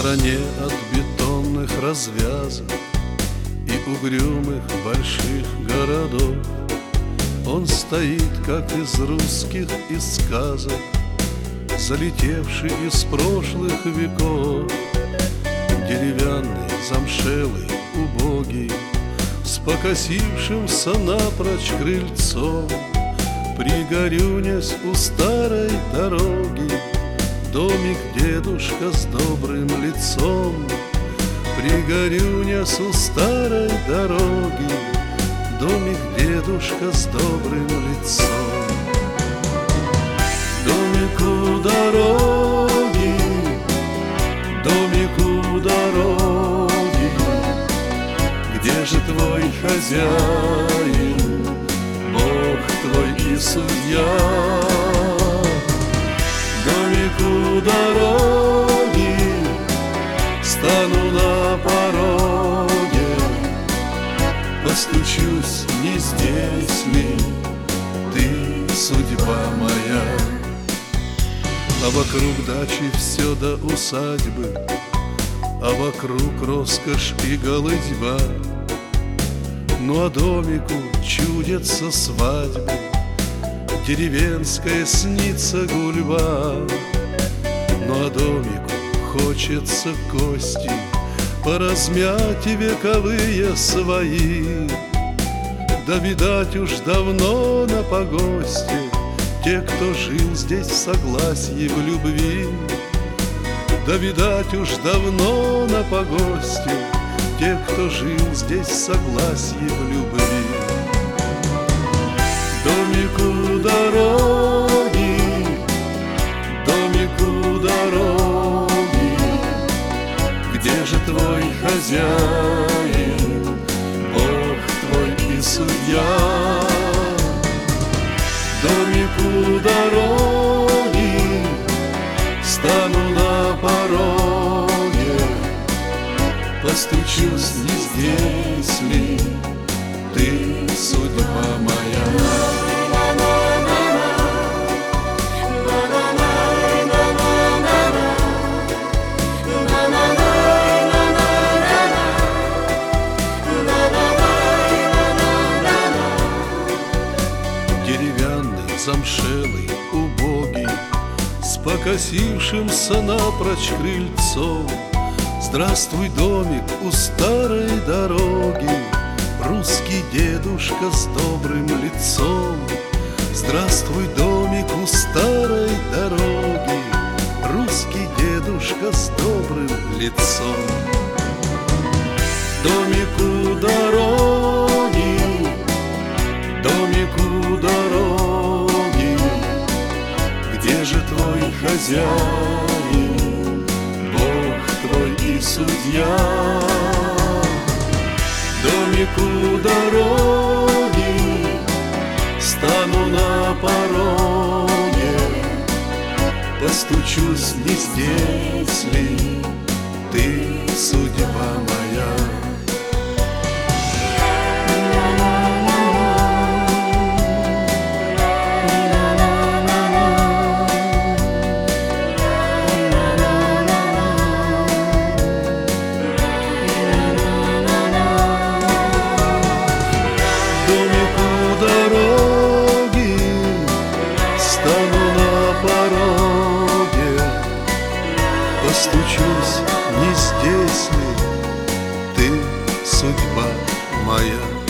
стороне от бетонных развязок и угрюмых больших городов он стоит, как из русских и сказок, залетевший из прошлых веков. Деревянный, замшелый, убогий, с покосившимся напрочь крыльцом, пригорюнясь у старой дороги, домик дедушка с добрым лицом. Пригорюнясь у старой дороги, домик дедушка с добрым лицом. Домик у дороги, домик у дороги, где же твой хозяин, Бог твой и судья? Домик у дороги, стану на пороге, постучусь, не здесь ли ты, судьба моя? А вокруг дачи все до усадьбы, а вокруг роскошь и голыдьба. Ну а домику чудятся свадьбы, деревенская снится гульба. Ну а домику хочется кости поразмять вековые свои. Да видать уж давно на погосте те, кто жил здесь в согласии, в любви. Да видать уж давно на погосте те, кто жил здесь в согласии, в любви. Домик у дороги, домик у дороги, где же твой хозяин, Бог твой и судья? Домик у дороги, стану на пороге, постучусь, не здесь ли ты, судьба моя? Деревянный, замшелый, убогий, с покосившимся напрочь крыльцом. Здравствуй, домик у старой дороги, русский дедушка с добрым лицом. Здравствуй, домик у старой дороги, русский дедушка с добрым лицом. Домик у дороги, домик у дороги, где же твой хозяин, Бог твой и судья? Домик у дороги, стану на пороге, постучусь, не здесь ли ты, судьба моя? Постучусь, не здесь ли ты, судьба моя?